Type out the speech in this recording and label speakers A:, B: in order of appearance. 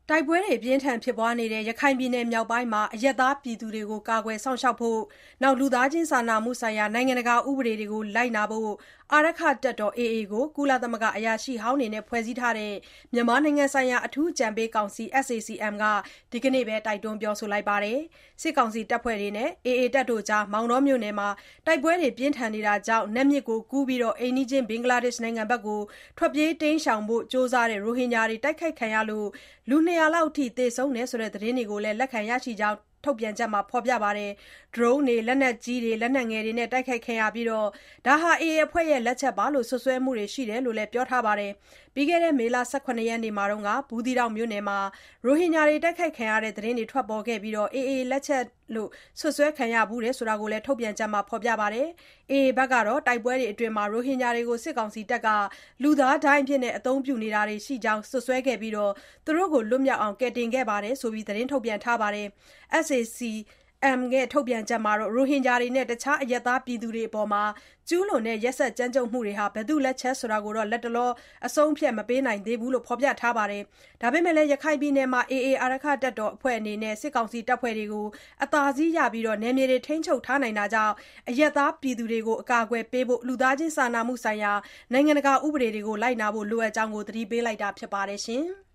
A: တိုက်ပွဲတွေပြင်းထန်ဖြစ်ပွားနေတဲ့ရခိုင်ပြည်နယ်မြောက်ပိုင်းမှာအရပ်သားပြည်သူတွေကိုကာကွယ်စောင့်ရှောက်ဖို့လူသားချင်းစာနာမှုဆိုင်ရာနိုင်ငံတကာဥပဒေတွေကိုလိုက်နာဖို့အာရက္ခတပ်တော် AA ကိုကုလသမဂ္ဂအရာရှိဟောင်းတွေနဲ့ဖွဲ့စည်းထားတဲ့မြန်မာနိုင်ငံဆိုင်ရာအထူးအကြံပေးကောင်စီ SAC-M ကဒီကနေ့ပဲတိုက်တွန်းပြောဆိုလိုက်ပါတယ်။စစ်ကောင်စီတပ်ဖွဲ့တွေနဲ့ AA တပ်တို့ကြားမောင်တောမြို့နယ်မှာတိုက်ပွဲတွေပြင်းထန်နေတာကြောင့်နတ်မြစ်ကိုကူးပြီးအိမ်နီးချင်းဘင်္ဂလားဒေ့ရှ်နိုင်ငံဘက်ကိုထွက်ပြေးတိမ်းရှောင်ဖို့ကြိုးစားတဲ့ရိုဟင်ဂျာတွေတိုက်ခိုက်ခံရလို့လူ200လောက်အထိသေဆုံးတယ်ဆိုတဲ့သတင်းတွေကိုလည်းလက်ခံရရှိကြောင်းထုတ်ပြန်ချက်မှာဖော်ပြပါတယ်။ Drone တွေလက်နက်ကြီးတွေလက်နက်ငယ်တွေနဲ့တိုက်ခိုက်ခံရပြီးဒါဟာ AA အဖွဲ့ရဲ့လက်ချက်လို့စွပ်စွဲမှုတွေရှိတယ်လို့လည်းပြောထားပါတယ်။ပြီးခဲ့တဲ့မေလ18ရက်နေ့မှာဘူးသီးတောင်မြို့နယ်မှာရိုဟင်ဂျာတွေတိုက်ခိုက်ခံရတဲ့သတင်းတွေထွက်ပေါ်ခဲ့ပြီးAA လက်ချက်လို့စွပ်စွဲခံရဘူးဆိုတာကိုလည်းထုတ်ပြန်ချက်မှာဖော်ပြပါတယ်။ AA ဘက်ကတော့တိုက်ပွဲတွေအတွင်းရိုဟင်ဂျာတွေကိုစစ်ကောင်စီတပ်ကလူသားဒိုင်းအဖြစ်အသုံးပြုနေတာတွေရှိကြောင်းစွပ်စွဲခဲ့ပြီးသူတို့ကိုလွတ်မြောက်အောင်ကယ်တင်ခဲ့တယ်ဆိုပြီးသတင်းထုတ်ပြန်ထားပါတယ်။ SAC-M ရဲ့ထုတ်ပြန်ချက်မှာရိုဟင်ဂျာတွေနဲ့တခြားအရပ်သားပြည်သူတွေအပေါ်ကျူးလွန်တဲ့ရက်စက်ကြမ်းကြုတ်မှုတွေဟာဘယ်သူ့လက်ချက်ဆိုတာကိုလတ်တလောအဆုံးအဖြတ်မပေးနိုင်သေးဘူးလို့ဖော်ပြထားပါတယ်။ဒါပေမဲ့ရခိုင်ပြည်နယ်မှာ AA အာရက္ခတပ်တော်အဖွဲ့အနေနဲ့စစ်ကောင်စီတပ်ဖွဲ့တွေကိုအသာစီးရပြီးနယ်မြေတွေထိန်းချုပ်ထားနိုင်တာကြောင့်အရပ်သားပြည်သူတွေကိုအကာအကွယ်ပေးဖို့လူသားချင်းစာနာမှုဆိုင်ရာနိုင်ငံတကာဥပဒေတွေကိုလိုက်နာဖို့လိုအပ်ကြောင်းသတိပေးလိုက်တာဖြစ်ပါတယ်။